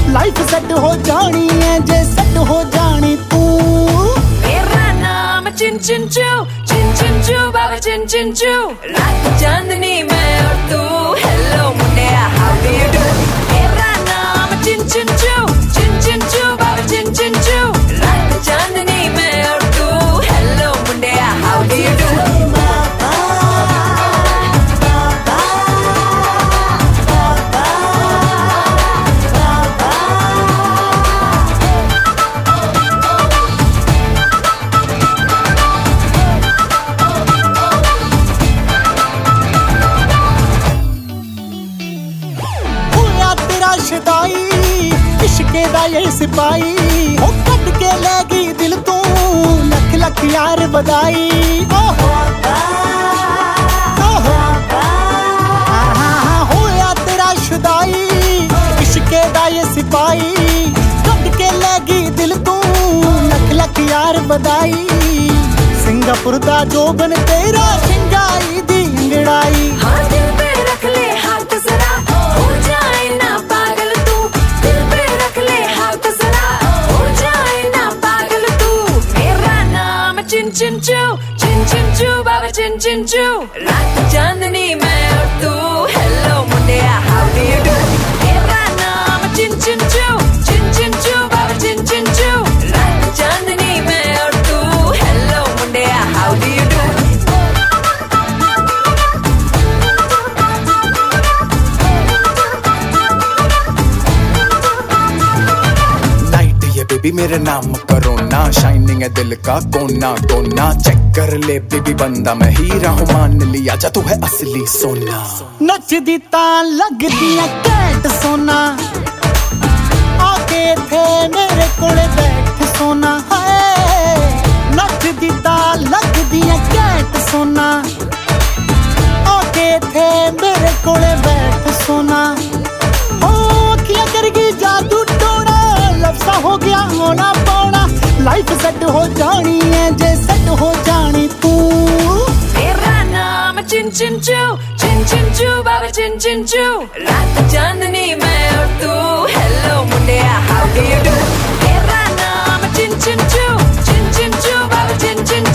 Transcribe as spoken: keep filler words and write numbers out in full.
Life set हो जानी है जे सेट हो जानी तू। मेरा नाम चिन चिन चू, चिन चिन चू बाबा चिन चिन चू। रात चांदनी मैं और तू, हेलो मुंडिया हाउ डू यू डू। मेरा नाम चिन चिन चू, चिन चिन चू बाबा चिन चिन चू। रात चांदनी मैं और तू, हेलो मुंडिया हाउ डू यू डू। इश्के दा ये सिपाही ओ कट के ले गई दिल तू, लख लख यार बधाई। ओहो ओहो होया तेरा शुदाई, इश्के दा ये सिपाही कट के ले गई दिल तू, लख लख यार बधाई। सिंगापुर दा जोबन तेरा शिंगाई दी अंगड़ाई। हाँ दिल पे रख ले हाथ जरा, हो जाए ना पागल तू। दिल पे रख ले हाथ जरा, हो जाए ना पागल तू। मेरा नाम चिन चिन चू, चिन चिन चू बाबा चिन चिन चू। रात चांदनी मैं और तू, हेलो मुंडिया हाउ डू यू डू। मेरा नाम चिन चिन चू, चिन चिन चू बाबा चिन चिन चू। रात चांदनी मैं और तू, हेलो मुंडिया how do you do. Baby मेरे नाम करो ना, शाइनिंग है दिल का कोना कोना। चेक कर ले बेबी बंदा मैं हीरा हूँ, मान लिया जा तू है असली सोना। नचदी तां लगदी है कैट सोना, आके थे मेरे कोले बैठ सोना। हाय नचदी तां लगदी है कैट सोना, आके थे मेरे कोले बैठ सोना। ओ क्या करगी जादू टोना, लफ्ज़ा हो गया होना पौना। लाइफ सेट हो जानी है जे सेट हो जानी तू। मेरा नाम चिन चिन चू, चिन चिन चू बाबा चिन चिन चू। रात चांदनी मैं और तू, हेलो मुंडिया हाउ डू यू डू। मेरा नाम चिन चिन चू, चिन चिन चू बाबा चिन चिन